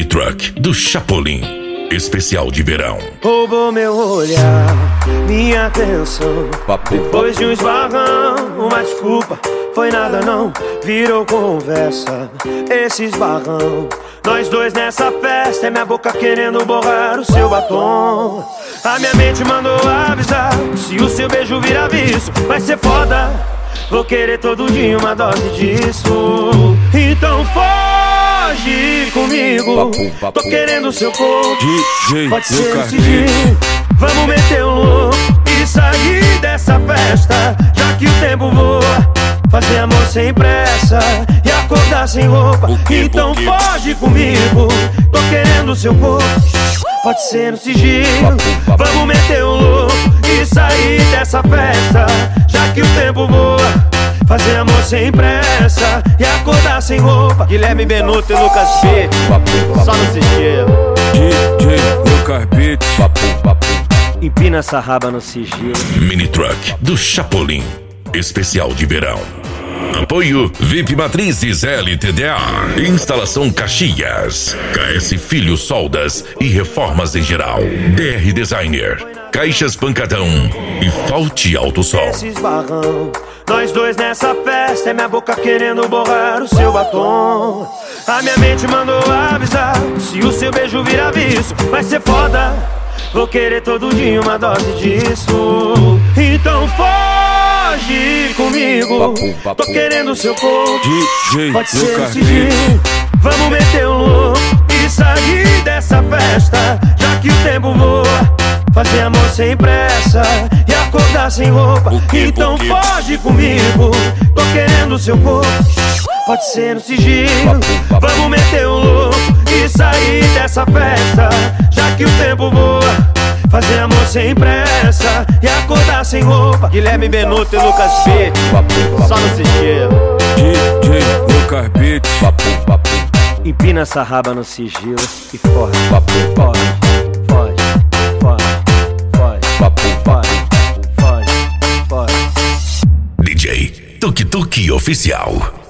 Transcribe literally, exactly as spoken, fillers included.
Mini-truck do Chapolin, especial de verão. Roubou meu olhar, minha atenção. Depois de um esbarrão, uma desculpa, foi nada não, virou conversa. Esse esbarrão, nós dois nessa festa, é minha boca querendo borrar o seu batom. A minha mente mandou avisar, se o seu beijo virar vício, vai ser foda. Vou querer todo dia uma dose disso. Então foge comigo, tô querendo seu corpo. Pode ser esse dia, vamos meter um louco e sair dessa festa, já que o tempo voa. Fazer amor sem pressa e acordar sem roupa. Então foge comigo, tô querendo seu corpo. Pode ser no sigilo, vamos meter um louco e sair dessa festa, já que o tempo voa. Fazer amor sem pressa e acordar sem roupa. Guilherme Benuto e Lucas B, só no sigilo. D J Lucas Beat, empina essa raba no sigilo. Mini-truck do Chapolin, especial de verão. Apoio V I P Matrizes L T D A, Instalação Caxias, K S Filho Soldas e Reformas em geral, D R Designer, Caixas Pancadão e Falte Alto Som. Esse esbarrão, nós dois nessa festa, é minha boca querendo borrar o seu batom. A minha mente mandou avisar, se o seu beijo virar vício, vai ser foda. Vou querer todo dia uma dose disso. Então foge comigo, tô querendo seu corpo. Pode ser esse dia, vamos meter um louco e sair dessa festa, já que o tempo voa. Fazer amor sem pressa e acordar sem roupa. Então foge comigo, tô querendo seu corpo. Pode ser no sigilo, vamos meter um louco e sair dessa festa, já que o tempo voa. Fazer amor sem pressa e acordar sem roupa. Guilherme Benuto e Lucas B, só no sigilo. D J Lucas Beat, empina essa raba no sigilo e foge, foge, foge, foge, foge, foge, foge, foge. D J Tuk Tuk Oficial.